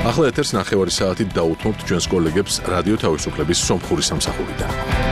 ახლა ეთერს 9 საათით დაუთმობთ ჩვენს კოლეგებს რადიო თავისუფლების სომხური სამსახურიდან.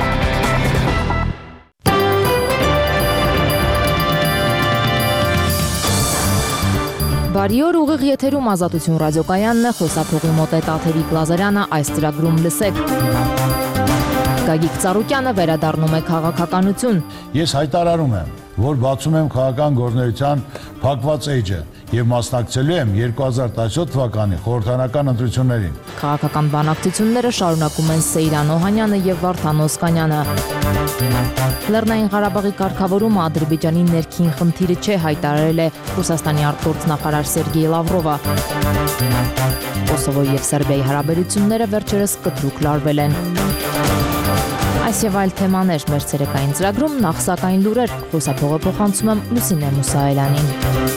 Բարի օր, ուղիղ եթերում Ազատություն ռադիոկայանն է, խոսափողի մոտ է Տաթևիկ Լազարյանը, այս ծրագրում լսեք. Գագիկ Ծառուկյանը վերադառնում է քաղաքականություն. Ես հայտարարում եմ, որ բացում եմ քաղաքական գործունեության փակված էջը եւ մասնակցելու եմ 2017 թվականի խորհրդարանական ընտրություններին. Քաղաքական բանակցությունները շարունակում են Սեյրան Օհանյանը եւ Վարդան Օսկանյանը. Լեռնային Ղարաբաղի կարգավորումը Ադրբեջանի ներքին խնդիրը չէ, հայտարարել է Ռուսաստանի արտգործնախարար Սերգեյ Լավրովը. Կոսովոյի եւ Սերբիայի հարաբերությունները վերջերս կտրուկ լարվել են. Այս եւ այլ թեմաներ մեր ցերեկային ծրագրում, նախ սակայն լուրեր, խոսափողը փոխանցում եմ Լուսինե Մուսայելյանին.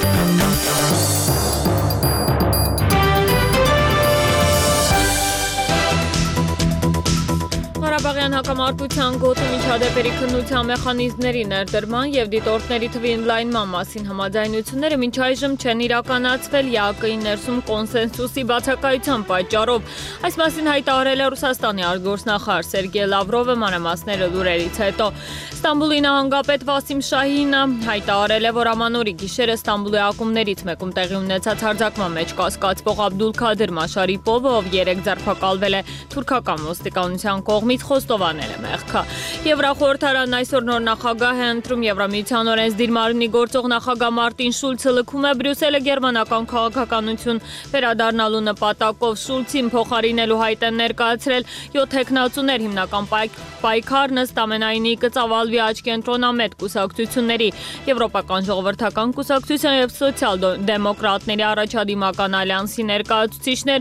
Ղարաբաղյան հակամարտության գոտի միջադեպերի քննության մեխանիզմների ներդրման եւ դիտորդների թվի ընդլայնման մասին համաձայնությունները մինչ այժմ չեն իրականացվել ԵԱԿ-ի ներսում կոնսենսուսի բացակայության պատճառով. Այս մասին հայտարարել է Ռուսաստանի արտգործնախարար Սերգեյ Լավրովը մանրամասները լուրերից հետո. Ստամբուլի նահանգապետ Վասիմ Շահինը հայտարարել է, որ ամանորի գիշերը Ստամբուլի ակումբներից մեկում տեղի ունեցած հարձակման մեջ կասկածվող Աբդուլքադիր Մաշարիպովը, ով երեկ ձերբակալվել է թուրքական ոստիկանության կողմից, խոստովանել է մեղքը. Եվրախորհրդարանն այսօր նոր նախագահ է ընտրում. Եվրամիության օրենսդիր մարմնի գործող նախագահ Մարտին Շուլցը լքում է Բրյուսելը գերմանական քաղաքականություն վերադառնալու նպատակով. Շուլցին փոխարինելու հայտ են ներկայացրել 7 հեքնածուներ, հիմնական պայքարն ըստ ամենայնի կծավալվի աչքենտրոնամետ կուսակցությունների, Եվրոպական ժողովրդական կուսակցության եւ սոցիալ-դեմոկրատների առաջադիմական ալյանսի ներկայացուցիչներ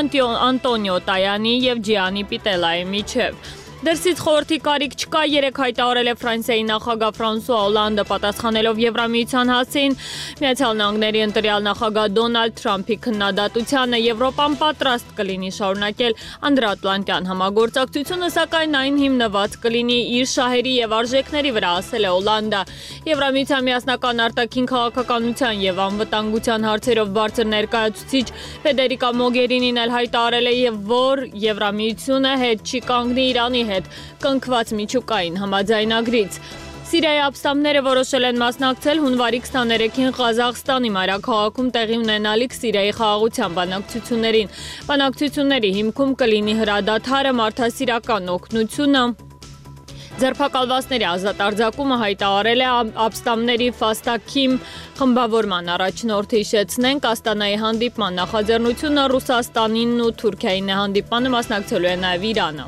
Անտոնիո Տայանի եւ Ջիանի Պիտելայի միջև. Դրսից խորհրդի կարիք չկա, երեկ հայտարարել է Ֆրանսիայի նախագահ Ֆրանսուଆ Օլանդը, պատասխանելով Եվրամիության հասցեին Միացյալ Նահանգների ընտրյալ նախագահ Դոնալդ Թրամփի քննադատությանը. Եվրոպան պատրաստ կլինի շարունակել անդրաատլանտյան համագործակցությունը, սակայն այն հիմնված կլինի իր շահերի եւ արժեքների վրա, ասել է Օլանդը. Եվրամիության միասնական արտաքին քաղաքականության եւ անվտանգության հարցերով բարձր ներկայացուցիչ Ֆեդերիկա Մոգերինին էլ հայտարարել է, որ Եվրամիությունը հետ չի կանգնի Իրանի հետ կնքված միջուկային համաձայնագրից. Սիրիայի ապստամբները որոշել են մասնակցել հունվարի 23-ին Ղազախստանի մայրաքաղաքում տեղի ունենալիք Սիրիայի խաղաղության բանակցություններին. Բանակցությունների հիմքում կլինի հրադադարը, մարդասիրական օգնությունը, ձերբակալվածների ազատ արձակումը, հայտարարել է ապստամբների Ֆաստաքիմ խմբավորման առաջնորդը. Հիշեցնենք, Աստանայի հանդիպման նախաձեռնությունը Ռուսաստանին ու Թուրքիային է, հանդիպմանը մասնակցելու է նաև Իրանը.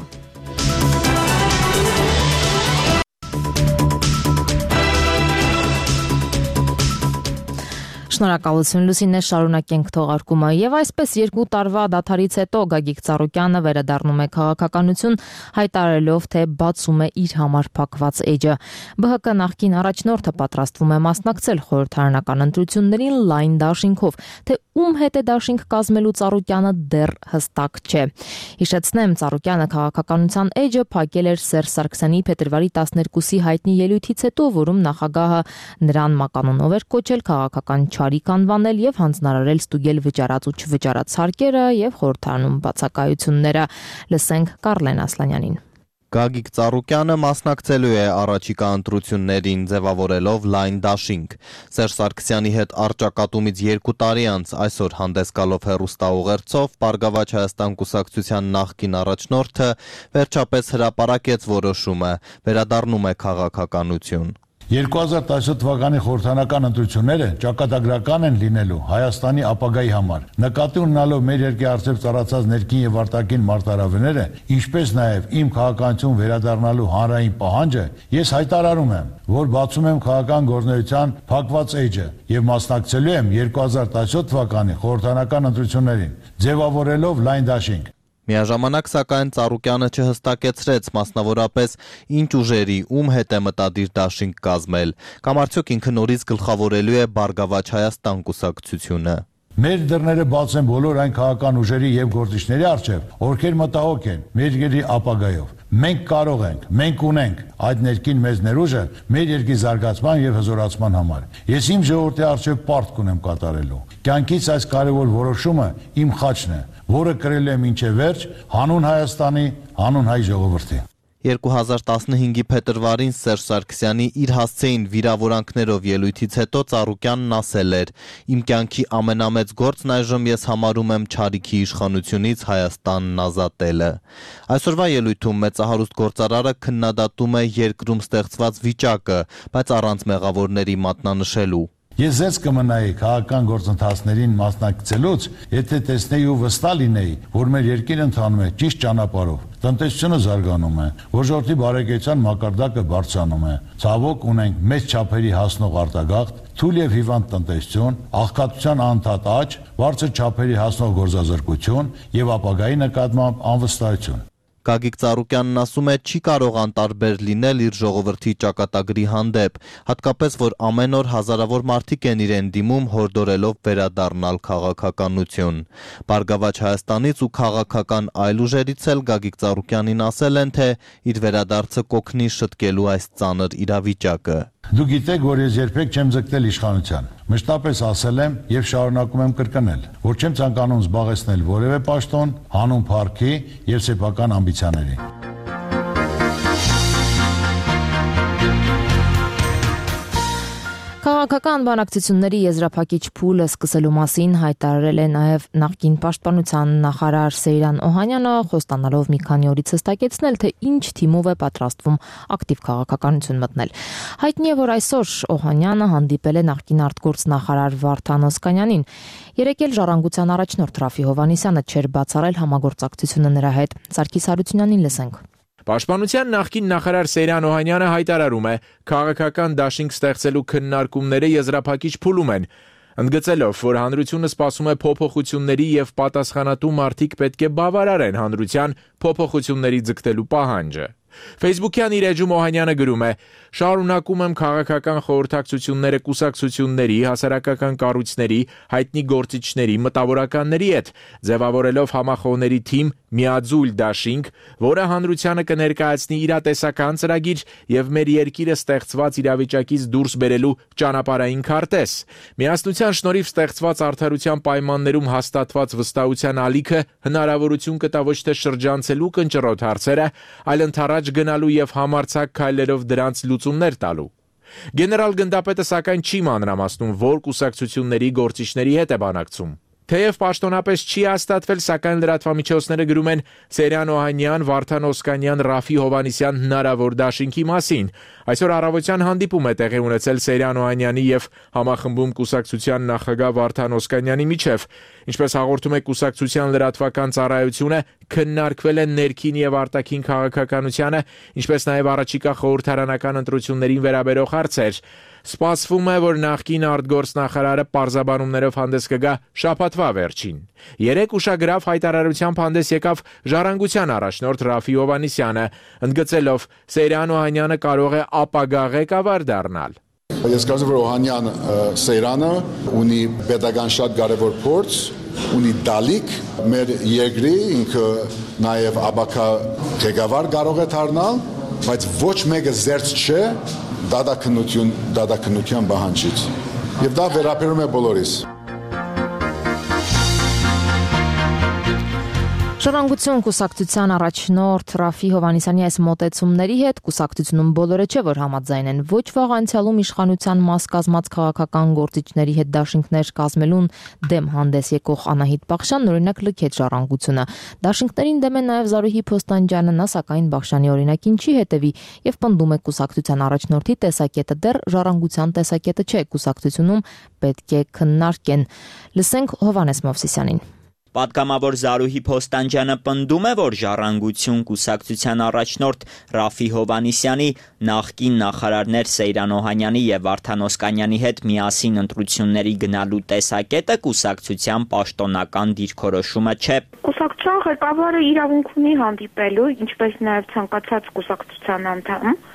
Շնորհակալություն Լուսինե, շարունակենք թողարկումը. Եվ այսպես 2 տարվա դադարից հետո Գագիկ Ծառուկյանը վերադառնում է քաղաքականություն, հայտարարելով, թե բացում է իր համար փակված էջը. ԲՀԿ նախկին առաջնորդը պատրաստվում է մասնակցել խորհրդարանական ընտրություններին լայն դաշինքով, թե ում հետ է դաշինք կազմելու Ծառուկյանը դեռ հստակ չէ. Հիշեցնեմ, Ծառուկյանը քաղաքականության էջը փակել էր Սերժ Սարգսյանի փետրվարի 12-ի հայտնի ելույթից հետո, որում նախագահը նրան մականունով էր կոչել քաղաքական չարիք անվանել եւ հանձնարարել ստուգել վճարած ու չվճարած հարկերը եւ խորհրդարանում բացակայությունները. Լսենք Կարլեն Ասլանյանին. Գագիկ Ծառուկյանը մասնակցելու է առաջիկա ընտրություններին, ձևավորելով լայն դաշինք. Սերժ Սարգսյանի հետ առճակատումից 2 տարի անց այսօր հանդես գալով հեռուստաուղերձով Բարգավաճ Հայաստան կուսակցության նախկին առաջնորդը վերջապես հրապարակեց որոշումը, վերադառնում է քաղաքականություն. 2017 թվականի խորհրդարանական ընտրությունները ճակատագրական են լինելու Հայաստանի ապագայի համար. Նկատի ունենալով մեր երկրի առջև ծառացած ներքին եւ արտաքին մարտահրավերները, ինչպես նաեւ իմ քաղաքականություն վերադառնալու հանրային պահանջը, ես հայտարարում եմ, որ բացում եմ քաղաքական գործունեության փակված էջը եւ մասնակցելու եմ 2017 թվականի խորհրդարանական ընտրություններին, ձևավորելով լայն դաշինք. Միաժամանակ սակայն Ծառուկյանը չհստակեցրեց մասնավորապես ինչ ուժերի ում հետ է մտադիր դաշինք կազմել, կամ արդյոք ինքը նորից գլխավորելու է Բարգավաճ Հայաստան կուսակցությունը. Մեր դռները բաց են բոլոր այն քաղաքական ուժերի եւ գործիչների առջեւ, ովքեր մտահոգ են մեր երկրի ապագայով։ Մենք կարող ենք, մենք ունենք այդ ներքին մեծ ներուժը մեր երկրի զարգացման եւ հզորացման համար։ Ես իմ ժողովրդի առջեւ պարտք ունեմ կատարելու։ Կյանքից այս կարևոր որոշումը իմ խաչն է, որը կրել եմ մինչև վերջ հանուն Հայաստանի, հանուն հայ ժողովրդի։ 2015-ի փետրվարին Սերժ Սարգսյանի իր հասցեին վիրավորանքներով ելույթից հետո Ծառուկյանն ասել էր. «Իմ կյանքի ամենամեծ գործն այժմ ես համարում եմ Չարիքի իշխանությունից Հայաստանն ազատելը»։ Այսօրվա ելույթում մեծահարուստ գործարարը քննադատում է երկրում ստեղծված վիճակը, բայց առանց մեղավորների մատնանշելու։ Ես ձեզ կմնայի քաղաքական գործընթացներին մասնակցելուց, եթե տեսնեի ու վստահ լինեի, որ մեր երկիրը ընթանում է ճիշտ ճանապարհով, տնտեսությունը զարգանում է, որ ժողովրդի բարեկեցության մակարդակը բարձրանում է, ցավոք ունենք մեծ չափերի հասնող արտագաղթ, թույլ եւ հիվանդ տնտեսություն, աղքատության անընդհատ աճ, բարձր չափերի հասնող գործազրկություն եւ ապագայի նկատմամբ անվստահություն։ Գագիկ Ծառուկյանն ասում է, չի կարող անտարբեր լինել իր ժողովրդի ճակատագրի հանդեպ, հատկապես որ ամեն օր հազարավոր մարդիկ են իրեն դիմում հորդորելով վերադառնալ քաղաքականություն։ Բարգավաճ Հայաստանից ու քաղաքական այլ ուժերից էլ Գագիկ Ծառուկյանին ասել են, թե իր վերադարձը կօգնի շտկելու այս ծանր իրավիճակը։ Դուք գիտեք, որ ես երբեք չեմ ձգտել իշխանության։ Մշտապես ասել եմ եւ շարունակում եմ կրկնել, որ չեմ ցանկանում զբաղեցնել որևէ պաշտոն հանուն փառքի եւ սեփական ամբիցիաների։ Քաղաքական բանակցությունների եզրափակիչ փուլը սկսելու մասին հայտարարել է նաև նախկին պաշտպանության նախարար Սեյրան Օհանյանը, խոստանալով մի քանի օրից հստակեցնել, թե ինչ թիմով է պատրաստվում ակտիվ քաղաքականություն մտնել։ Հայտնի է, որ այսօր Օհանյանը հանդիպել է նախկին արտգործնախարար Վարդան Օսկանյանին։ Երեկ էլ Ժառանգության առաջնորդ Ռաֆի Հովհաննիսյանը չէր բացառել համագործակցությունը նրա հետ։ Սարգիս Հարությունյանին լսենք։ Պաշտպանության նախկին նախարար Սեյրան Օհանյանը հայտարարում է, քաղաքական դաշինք ստեղծելու քննարկումները եզրափակիչ փուլում են, ընդգծելով, որ հանրությունը սպասում է փոփոխությունների եւ պատասխանատու մարդիկ պետք է բավարարեն հանրության փոփոխությունների ձգտելու պահանջը։ Facebook-յան իր էջում Օհանյանը գրում է. «Շարունակում եմ քաղաքական խորհրդակցությունները կուսակցությունների, հասարակական կառույցների, հայտնի գործիչների, մտավորականների հետ, ձևավորելով համախոհների թիմ միաձուլ դաշինք, որը հանրությանը կներկայացնի իրատեսական ծրագիր եւ մեր երկիրը ստեղծված իրավիճակից դուրս բերելու ճանապարհային քարտեզ։ Միասնության շնորհիվ ստեղծված արդարության պայմաններում հաստատված վստահության ալիքը հնարավորություն կտա ոչ թե շրջանցելու կնճռոտ հարցերը, այլ ընդառաջ գնալու եւ համարձակ քայլերով դրանց լուծումներ տալու»։ Գեներալ գնդապետը սակայն չի մանրամասնում, որ կուսակցությունների գործիչների հետ է բանակցում։ Թեև պաշտոնապես չի հաստատվել, սակայն լրատվամիջոցները գրում են Սեյրան Օհանյան, Վարդան Օսկանյան, Ռաֆի Հովհաննիսյան հնարավոր դաշինքի մասին։ Այսօր առավոտյան հանդիպում է տեղի ունեցել Սեյրան Օհանյանի եւ համախմբում կուսակցության նախագահ Վարդան Օսկանյանի միջև։ Ինչպես հաղորդում է կուսակցության լրատվական ծառայությունը, քննարկվել են ներքին եւ արտաքին քաղաքականությունը, ինչպես նաեւ առաջիկա խորհրդարանական ընտրություններին վերաբերող հարցեր։ Սպասվում է, որ նախկին արտգործնախարարը պարզաբանումներով հանդես կգա շաբաթվա վերջին։ Երեկ ուշագրավ հայտարարությամբ հանդես եկավ Ժառանգության առաջնորդ Ռաֆի Հովհաննիսյանը, ընդգծելով Սեյրան Օհանյանը կարող է ապագա ղեկավար դառնալ։ Ես կարծում եմ, որ Օհանյան Սեյրանը ունի պետական շատ կարևոր փորձ, ունի դալիք մեր երկրի, ինքը նաև ապագա ղեկավար կարող է դառնալ, բայց ոչ մեկը զերծ չէ դատաքննության պահանջից։ Եվ դա վերաբերում է բոլորիս։ Ժառանգություն կուսակցության առաջնորդ Ռաֆի Հովհաննիսյանի այս մոտեցումների հետ կուսակցությունում բոլորը չէ, որ համաձայն են։ Ոչ վաղ անցյալում իշխանության մաս կազմած քաղաքական գործիչների հետ դաշինքներ կազմելուն դեմ հանդես եկող Անահիտ Բախշյանն օրինակ լքեց Ժառանգությունը։ Դաշինքներին դեմ է նաև Զարուհի Փոստանջյանը, նա սակայն Բախշյանի օրինակին չի հետևի եւ պնդում է կուսակցության առաջնորդի տեսակետը դեռ Ժառանգության տեսակետը չէ, կուսակցությունում պետք է քննարկեն։ Լսենք Հովհաննես Մովսիսյանին։ Պատգամավոր Զարուհի Փոստանջյանը պնդում է, որ Ժառանգություն կուսակցության առաջնորդ Ռաֆի Հովհաննիսյանի, նախկին նախարարներ Սեյրան Օհանյանի եւ Վարդան Օսկանյանի հետ միասին ընտրությունների գնալու տեսակետը կուսակցության պաշտոնական դիրքորոշումը չէ։ Կուսակցության ղեկավարը իրավունք ունի հանդիպելու, ինչպես նաեւ ցանկացած կուսակցության անդամ,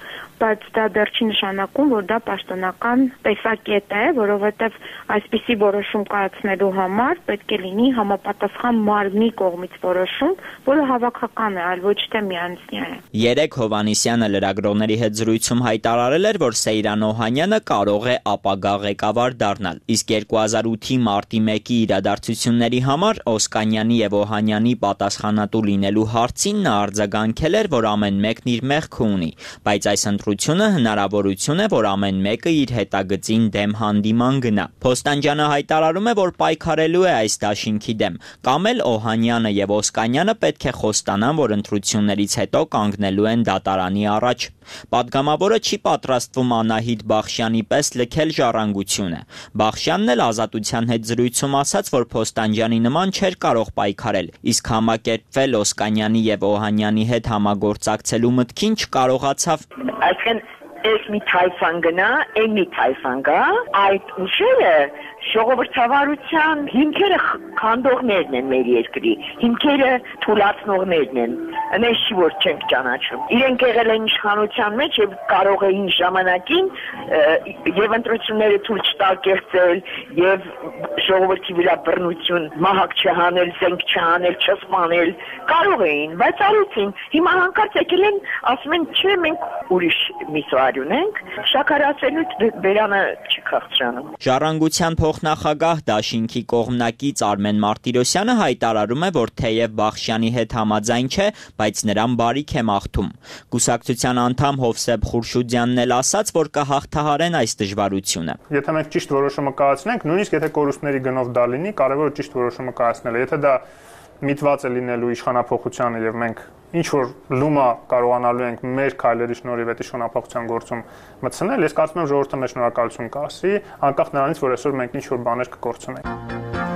բայց դա դեռ չի նշանակում, որ դա պաշտոնական տեսակետ է, որովհետև այսպիսի որոշում կայացնելու համար պետք է լինի համապատասխան մարմնի կողմից որոշում, որը հավաքական է, այլ ոչ թե միանձնյա է։ Երեկ Հովհաննիսյանը լրագրողների հետ զրույցում հայտարարել էր, որ Սեյրան Օհանյանը կարող է ապագա ղեկավար դառնալ, իսկ 2008-ի մարտի 1-ի իրադարձությունների համար Օսկանյանի եւ Օհանյանի պատասխանատու լինելու հարցին նա արձագանքել էր, որ ամեն մեկն իր մեղքը ունի, բայց այս ընտրությունը հնարավորություն է, որ ամեն մեկը իր հետագծին դեմ հանդիման գնա։ Փոստանջյանը հայտարարում է, որ պայքարելու է այս դաշինքի դեմ, կամ էլ Օհանյանը եւ Օսկանյանը պետք է խոստանան, որ ընտրություններից հետո կանգնելու են դատարանի առաջ։ Պատգամավորը չի պատրաստվում Անահիտ Բախշյանի պես լքել ժառանգությունը։ Բախշյանն էլ Ազատության հետ զրույցում ասաց, որ Փոստանջյանի նման չէր կարող պայքարել, իսկ համակերպվել Օսկանյանի եւ Օհանյանի հետ համագործակցելու մտքին չկարողացավ։ Այսինքն ես մի թայֆան գնա, այն մի թայֆան գա, այդ ուժերը ժողովրդավարության հիմքերը քանդողներն են մեր երկրի, հիմքերը թուլացնողներն են, այնպես չի որ չենք ճանաչում։ Իրենք եղել են իշխանության մեջ եւ կարող էին ժամանակին եւ ընտրությունները թույլ չտակերծել եւ ժողովրդի վրա բռնություն, մահակ չհանել, զենք չանել, չսպանել, կարող էին, բայց արեցին։ Հիմա հանկարծ եկել են, ասում են, չէ, մենք ուրիշ միսոար ունենք, շաքարացելու բերանը չի քաղցրանում։ Ժառանգության փոխնախագահ դաշինքի կողմնակից Արմեն Մարտիրոսյանը հայտարարում է, որ թեև Բախշյանի հետ համաձայն չէ, բայց նրան բարիք է մաղթում։ Կուսակցության անդամ Հովսեփ Խուրշուդյանն էլ ասաց, որ կհաղթահարեն այս դժվարությունը։ Եթե մենք ճիշտ որոշումը կայացնենք, նույնիսկ եթե կորուստների գնով դա լինի, կարևորը ճիշտ որոշումը կայացնելը։ Եթե դա միտված է լինելու իշխանափոխությանը եւ մենք ինչ որ լումա կարողանալու ենք մեր քայլերի շնորհիվ այդ իշխանափոխության գործում մտցնել, ես կարծում եմ ժողովուրդը մեզ շնորհակալություն կասի, անկախ նրանից, որ այսօր մենք ինչ որ բաներ կկորցնենք։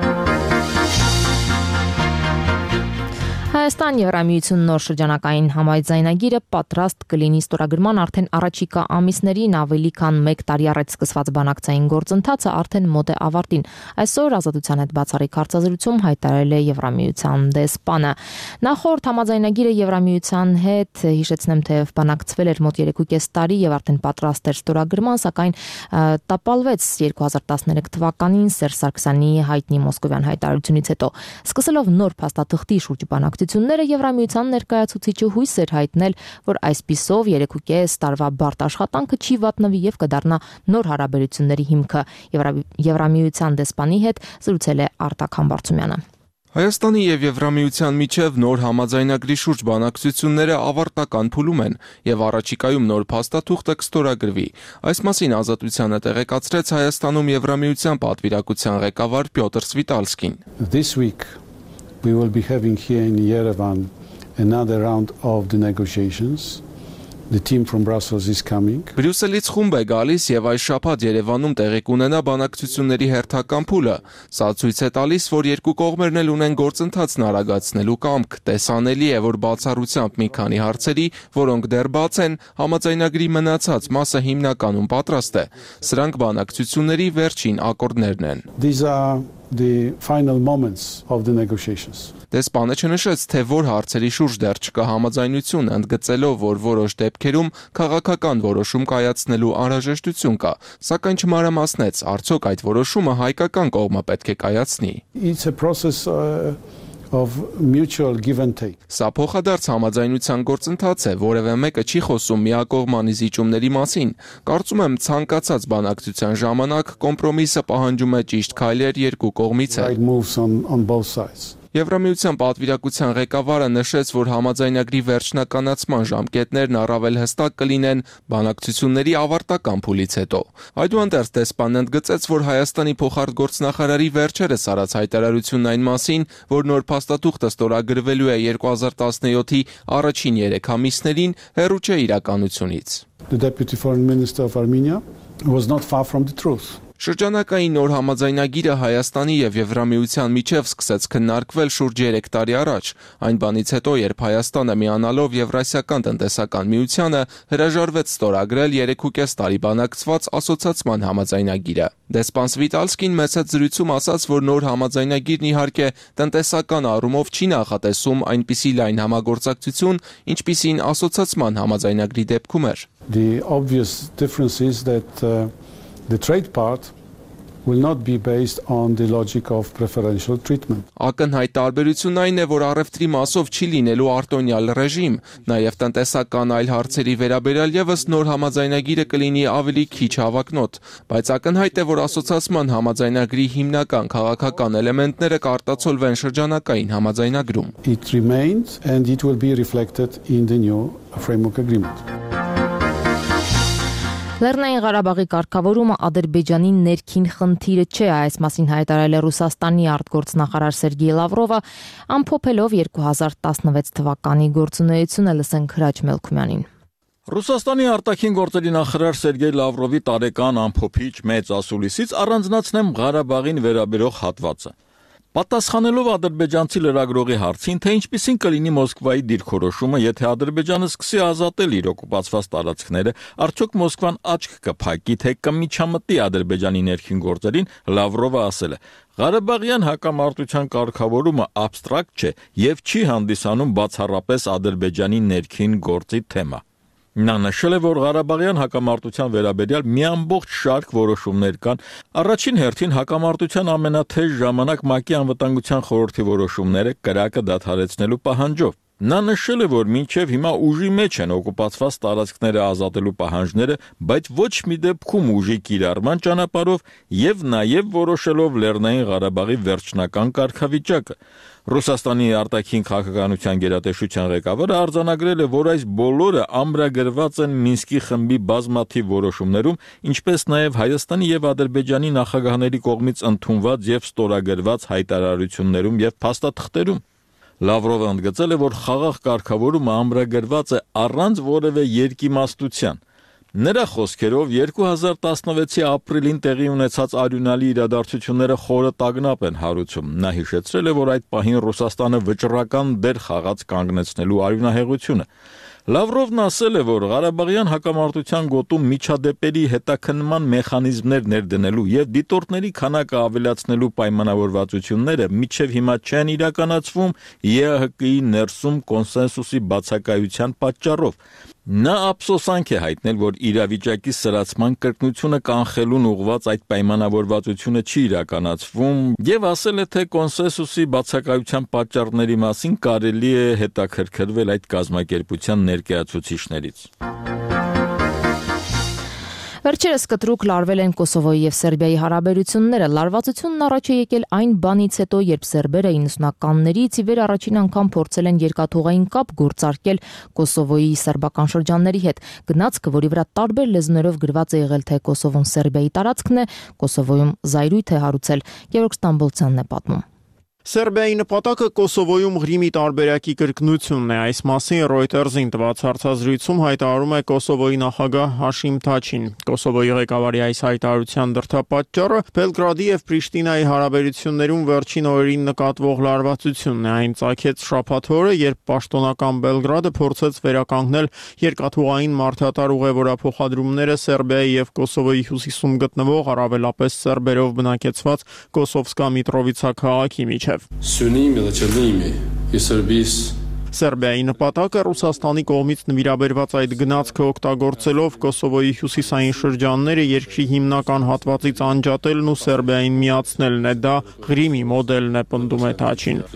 Հայաստան-Եվրամիություն նոր շրջանակային համաձայնագիրը պատրաստ կլինի ստորագրման արդեն առաջիկա ամիսներին, ավելի քան 1 տարի առաջ սկսված բանակցային գործընթացը արդեն մոտ է ավարտին։ Այսօր Ազատության հետ բացառիկ հարցազրույցում հայտարարել է Եվրամիության դեսպանը։ Նախորդ համաձայնագիրը Եվրամիության հետ, հիշեցնեմ, թե բանակցվել էր մոտ 3.5 տարի եւ արդեն պատրաստ էր ստորագրման, սակայն տապալվեց 2013 թվականին Սերժ Սարգսյանի հայտնի մոսկովյան հայտարարությունից հետո։ Սկսելով նոր փաստաթղթի շուրջ բանակցությունները, Եվրամիության ներկայացուցիչը հույս էր հայտնել, որ այսպիսով 3.5 տարվա բարդ աշխատանքը չի վատնվի եւ կդառնա նոր հարաբերությունների հիմքը։ Եվրամիության դեսպանի հետ զրուցել է Արտակ Համբարձումյանը։ Հայաստանի եւ Եվրամիության միջև նոր համաձայնագրի շուրջ բանակցությունները ավարտական փուլում են եւ առաջիկայում նոր փաստաթուղթը կստորագրվի։ Այս մասին Ազատությանը տեղեկացրեց Հայաստանում Եվրամիության պատվիրակության ղեկավար Պյոտր Սվիտալսկին։ This week we will be having here in Yerevan another round of the negotiations. The team from Brussels is coming. Բրյուսելից խումբ է գալիս եւ այս շաբաթ Երևանում տեղի կունենա բանակցությունների հերթական փուլը։ Սա ցույց է տալիս, որ երկու կողմերն էլ ունեն գործընթացն արագացնելու կամք։ Տեսանելի է, որ բացառությամբ մի քանի հարցերի, որոնք դեռ բաց են, համաձայնագրի մնացած մասը հիմնականում պատրաստ է։ Սրանք բանակցությունների վերջին ակորդներն են։ These are the final moments of the negotiations. Դեսպանը չնշեց, թե որ հարցերի շուրջ դեռ չկա համաձայնություն, ընդգծելով, որ որոշ դեպքերում քաղաքական որոշում կայացնելու անհրաժեշտություն կա, սակայն չմանրամասնեց, արդյոք այդ որոշումը հայկական կողմը պետք է կայացնի։ It's a process of mutual give and take. Սա փոխադարձ համաձայնության գործընթաց է, որևէ մեկը չի խոսում միակողմանի զիջումների մասին։ Կարծում եմ, ցանկացած բանակցության ժամանակ կոմպրոմիսը պահանջում է ճիշտ քայլեր երկու կողմից է։ Եվրամիության պատվիրակության ղեկավարը նշեց, որ համաձայնագրի վերջնականացման ժամկետներն առավել հստակ կլինեն բանակցությունների ավարտական փուլից հետո։ Այդուհանդերձ դեսպանն ընդգծեց, որ Հայաստանի փոխարտգործնախարարի վերջերս արած հայտարարությունն այն մասին, որ նոր փաստաթուղթը ստորագրվելու է 2017-ի առաջին 3 ամիսներին, հեռու չէ իրականությունից։ The Deputy Foreign Minister of Armenia was not far from the truth. Շրջանակային նոր համաձայնագիրը Հայաստանի եւ Եվրամիության միջև սկսեց քննարկվել շուրջ 3 տարի առաջ, այն բանից հետո, երբ Հայաստանը միանալով Եվրասիական տնտեսական միությանը հրաժարվեց ստորագրել 3.5 տարի բանակցված ասոցիացիան համաձայնագիրը։ Դեսպան Սվիտալսկին մեծ զրույցում ասաց, որ նոր համաձայնագիրն իհարկե տնտեսական առումով չի նախատեսում այնպիսի լայն համագործակցություն, ինչպիսին ասոցիացիան համաձայնագրի դեպքում էր։ The obvious difference is that the trade part will not be based on the logic of preferential treatment. Ակնհայտ տարբերությունն այն է, որ առևտրի մասով չի լինելու արտոնյալ ռեժիմ, նաև տնտեսական այլ հարցերի վերաբերյալ եւս նոր համաձայնագիրը կլինի ավելի քիչ հավակնոտ, բայց ակնհայտ է, որ ասոցիացիան համաձայնագրի հիմնական քաղաքական էլեմենտները կարտացոլվեն շրջանակային համաձայնագրում։ It remains and it will be reflected in the new framework agreement. Լեռնային Ղարաբաղի կարգավորումը Ադրբեջանի ներքին խնդիրը չէ, այս մասին հայտարարել է Ռուսաստանի արտգործնախարար Սերգեյ Լավրովը, ամփոփելով 2016 թվականի գործունեությունը, լսենք Հրաչ Մելքումյանին։ Ռուսաստանի արտաքին գործերի նախարար Սերգեյ Լավրովի տարեկան ամփոփիչ մեծ ասուլիսից առանձնացնեմ Ղարաբաղին վերաբերող հատվածը։ Պատասխանելով ադրբեջանցի լրագրողի հարցին, թե ինչպիսին կլինի Մոսկվայի դիրքորոշումը, եթե Ադրբեջանը սկսի ազատել իր օկուպացված տարածքները, արդյոք Մոսկվան աչք կփակի, թե կմիջամտի Ադրբեջանի ներքին գործերին, Լավրովը ասել է. Ղարաբաղյան հակամարտության կարգավորումը աբստրակտ չէ եւ չի հանդիսանում բացառապես Ադրբեջանի ներքին գործի թեմա։ Նա նշել է, որ Ղարաբաղյան հակամարտության վերաբերյալ մի ամբողջ շարք որոշումներ կան, առաջին հերթին հակամարտության ամենաթեժ ժամանակ ՄԱԿ-ի անվտանգության խորհրդի որոշումները կրակը դադարեցնելու պահանջով։ Նա նշել է, որ մինչև հիմա ուժի մեջ են օկուպացված տարածքները ազատելու պահանջները, բայց ոչ մի դեպքում ուժի կիրառման ճանապարհով եւ նաեւ որոշելով Լեռնային Ղարաբաղի վերջնական կարգավիճակը։ Ռուսաստանի արտաքին քաղաքականության գերատեսչության ղեկավարը արձանագրել է, որ այս բոլորը ամրագրված են Մինսկի խմբի բազմաթիվ որոշումներում, ինչպես նաև Հայաստանի եւ Ադրբեջանի նախագահների կողմից ընդունված եւ ստորագրված հայտարարություններում եւ փաստաթղթերում։ Լավրովը ընդգծել է, որ խաղաղ կարգավորումը ամրագրված է առանց որևէ երկիմաստության։ Նրա խոսքերով 2016-ի ապրիլին տեղի ունեցած արյունալի իրադարձությունները խորը տագնապ են հարուցում։ Նա հիշեցրել է, որ այդ պահին Ռուսաստանը վճռական դեր խաղաց կանգնեցնելու արյունահեղությունը։ Լավրովն ասել է, որ Ղարաբաղյան հակամարտության գոտում միջադեպերի հետաքննման մեխանիզմներ ներդնելու եւ դիտորդների քանակը ավելացնելու պայմանավորվածությունները մինչեւ հիմա չեն իրականացվում ԵԱՀԿ-ի ներսում կոնսենսուսի բացակայության պատճառով։ Նա ափսոսանք է հայտնել, որ իրավիճակի սրացման կրկնությունը կանխելուն ուղղված այդ պայմանավորվածությունը չի իրականացվում եւ ասել է, թե կոնսենսուսի բացակայության պատճառների մասին կարելի է հետաքրքրվել այդ կազմակերպության ներկայացուցիչներից։ Վերջերս կտրուկ լարվել են Կոսովոյի եւ Սերբիայի հարաբերությունները։ Լարվածությունն առաջ է եկել այն բանից հետո, երբ սերբերը 90-ականներից ի վեր առաջին անգամ փորձել են երկաթուղային կապ գործարկել Կոսովոյի սերբական շրջանների հետ։ Գնացքը, որի վրա տարբեր լեզուներով գրված է եղել, թե Կոսովոն Սերբիայի տարածքն է, Կոսովոյում զայրույթ է հարուցել։ Գևորգ Ստամբոլցյանն է պատմում։ Սերբիայի նպատակը Կոսովոյում Ղրիմի տարբերակի կրկնությունն է։ Այս մասին Reuters-ին տված հարցազրույցում հայտարարում է Կոսովոյի նախագահ Հաշիմ Թաչին։ Կոսովոյի ղեկավարի այս հայտարարության դրդապատճառը Բելգրադի եւ Պրիշտինայի հարաբերություններում վերջին օրերին նկատվող լարվածությունն է։ Այն ծագեց շաբաթ օրը, երբ պաշտոնական Բելգրադը փորձեց վերականգնել երկաթուղային մարդատար ուղևորափոխադրումները Սերբիայի եւ Կոսովոյի հյուսիսում գտնվող առավելապես սերբերով բնակեցված Կոսովսկա Միտրովիցա քաղաքի միջև։ Սերբիայի նպատակը Ռուսաստանի կողմից նվիրաբերված այդ գնացքը օգտագործելով Կոսովոյի հյուսիսային շրջանները երկրի հիմնական հատվածից անջատելն ու Սերբիային միացնելն է, դա Ղրիմի մոդելն է, պնդում է Թաչին։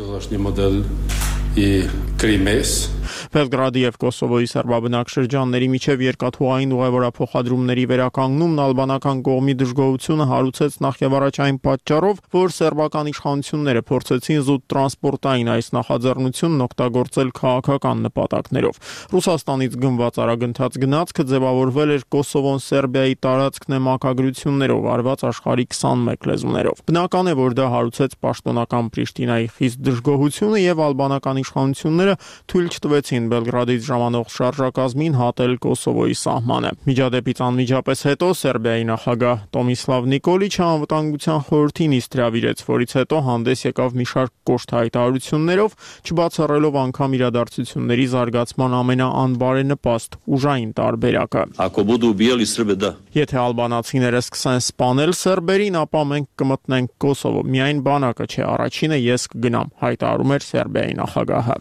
Բելգրադի եւ Կոսովոյի սերբաբնակ շրջանների միջև երկաթուղային ուղևորափոխադրումների վերականգնումն ալբանական կողմի դժգոհությունը հարուցեց նախ եւ առաջ այն պատճառով, որ սերբական իշխանությունները փորձեցին զուտ տրանսպորտային այս նախաձեռնությունն օգտագործել քաղաքական նպատակներով։ Ռուսաստանից գնված արագընթաց գնացքը ձևավորվել էր Կոսովոն Սերբիայի տարածքն է մակագրություններով արված աշխարհի 21 լեզուներով։ Բնական է, որ դա հարուցեց պաշտոնական Պրիշտինայի խիստ դժգոհությունը եւ ալբանական իշխանությունները թույլ չտվեցին հրաժարվեցին Բելգրադից ժամանող շարժակազմին հատել Կոսովոյի սահմանը։ Միջադեպից անմիջապես հետո Սերբիայի նախագահ Տոմիսլավ Նիկոլիչը անվտանգության խորհրդին իսկ հրավիրեց, որից հետո հանդես եկավ մի շարք կոշտ հայտարարություններով, չբացառելով անգամ իրադարձությունների զարգացման ամենաանբարենպաստ ուժային տարբերակը։ Եթե ալբանացիները սկսեն սպանել սերբերին, ապա մենք կմտնենք Կոսովո։ Միայն բանակը չէ, առաջինը ես կգնամ, հայտարարում էր Սերբիայի նախագահը։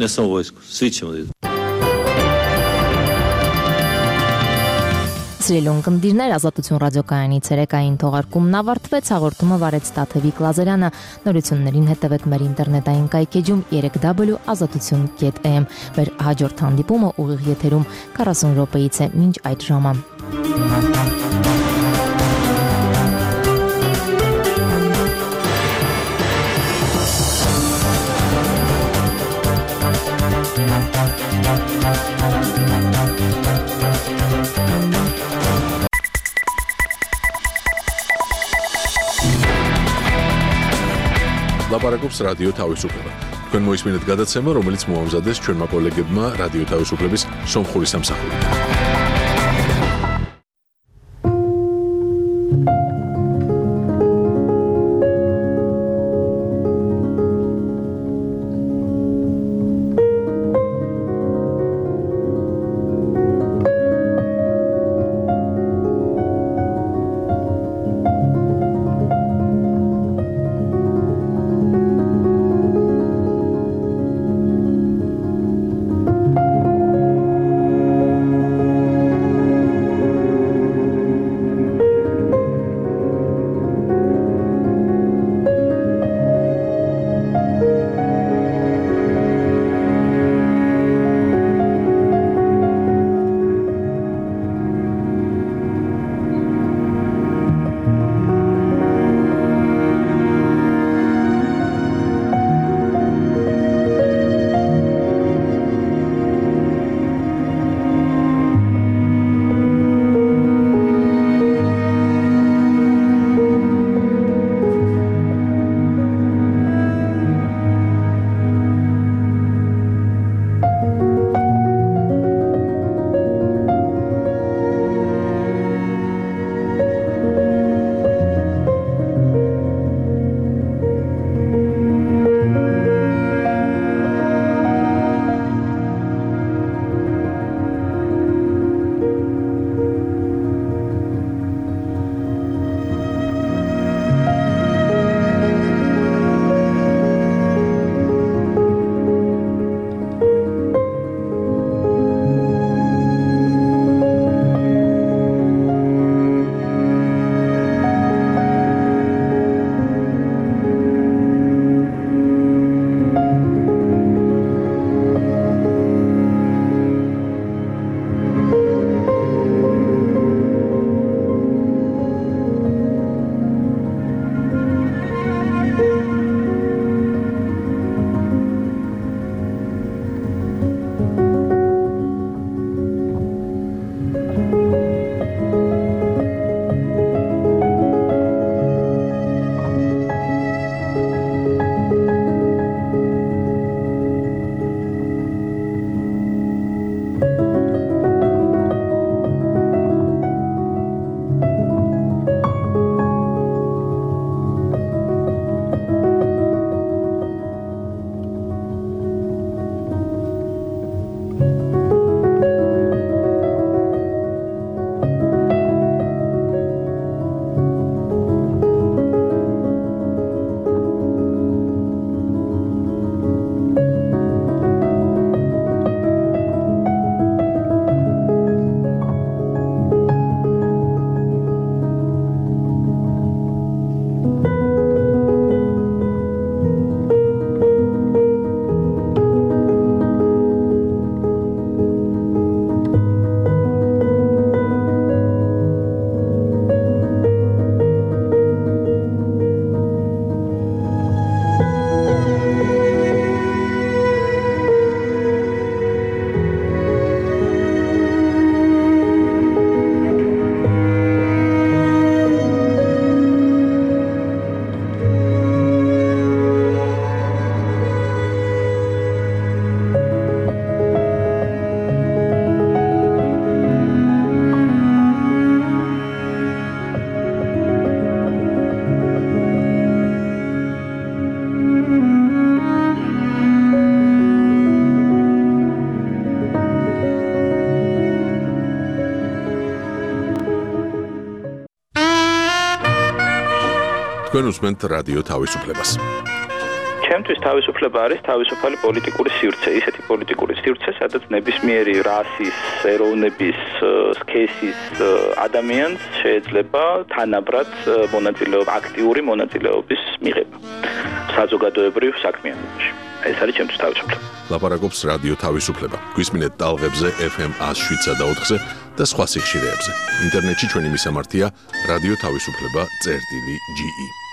Սիրելի ունկնդիրներ, Ազատություն ռադիոկայանի ցերեկային թողարկումն ավարտվեց, հաղորդումը վարեց Տաթևիկ Լազարյանը, նորություններին հետևեք մեր ինտերնետային կայքեջում 3w.azatutun.am։ Մեր հաջորդ հանդիպումը ուղիղ եթերում 40 րոպեից է մինչ այդ ժամը։ Լապարակობს ռադիո თავისუფლება։ Თქვენ მოისმინეთ გადაცემა, რომელიც მოამზადეს ჩვენმა კოლეგებმა რადიო თავისუფლების სომხური სამსახურით. თქვენ უსმენთ რადიო თავისუფლებას. ჩემთვის თავისუფლება არის თავისუფალი პოლიტიკური სივრცე, ისეთი პოლიტიკური სივრცე, სადაც ნებისმიერი რასის, ეროვნების, სქესის ადამიანს შეიძლება თანაბრად აქტიური მონაწილეობის მიღება საზოგადოებრივ საქმიანობაში. ეს არის ჩემთვის თავისუფლება. ლაპარაკობს რადიო თავისუფლება. გვისმინეთ ტალღებზე FM 107 და 4-ზე და სხვა სიხშირეებზე. ინტერნეტში ჩვენი მისამართია რადიო თავისუფლება.ge